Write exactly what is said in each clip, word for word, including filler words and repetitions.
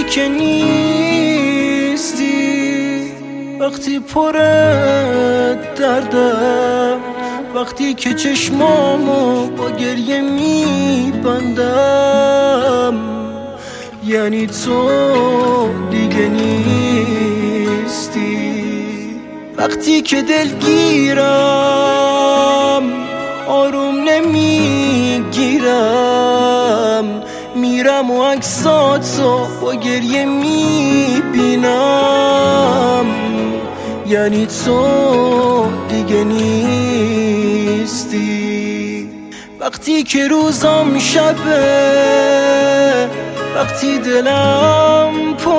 که نیستی، وقتی پر دردم، وقتی که چشمامو با گریه میبندم، یعنی تو دیگه نیستی. وقتی که دلگیرم آروم نمیگیرم، میرم و عکساتو با گریه میبینم، یعنی تو دیگه نیستی. وقتی که روزام شبه، وقتی دلم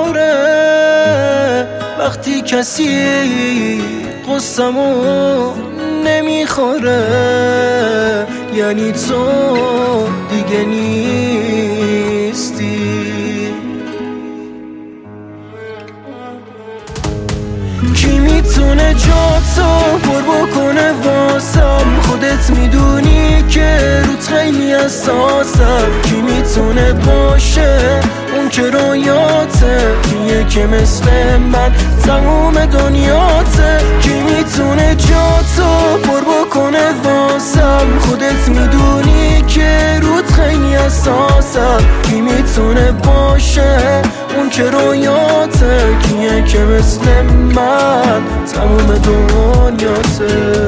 پره، وقتی کسی قصه‌مو نمیخوره، یعنی تو دیگه نیستی. کی میتونه جاتو پر بکنه واسم؟ خودت میدونی که روت خیلی حساسم. کی میتونه باشه اون که رویاته، کیه که مثل من تموم دنیاته؟ کی میتونه جاتو پر بکنه واسم؟ خودت میدونی که روت خیلی حساسم. کی میتونه باشه اون که رویاته، کیه که مثل من تموم دنیاته؟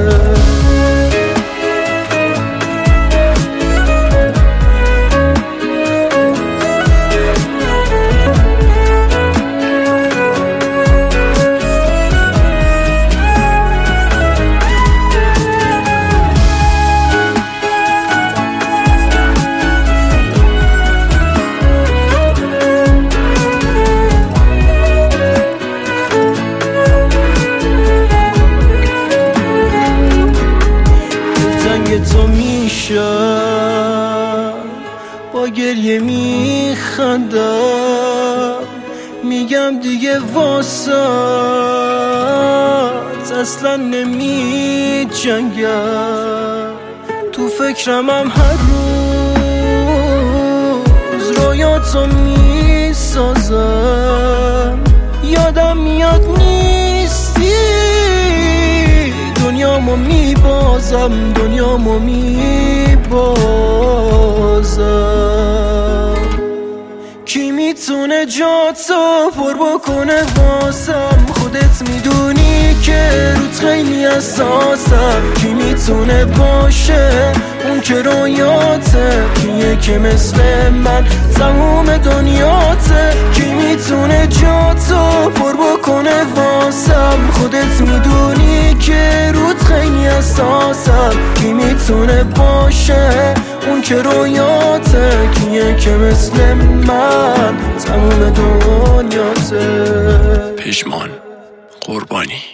تو میشم با گریه میخندم، میگم دیگه واسط اصلا نمی جنگم. تو فکرمم هر روز رویاتو میسازم، یادم میاد نیستی، دنیامو میبازم، دنیامو میبازم. کی میتونه جاتو پر بکنه واسم؟ خودت میدونی که روت خیلی حساسم. کی میتونه باشه اون که رویاته، کیه که مثل من تموم دنیاته؟ کی میتونه جاتو پر بکنه واسم؟ خودت میدونی که روت خیلی حساسم. کی میتونه باشه اون که رویاته، کیه که مثل من تموم دنیاته؟ پژمان قربانی.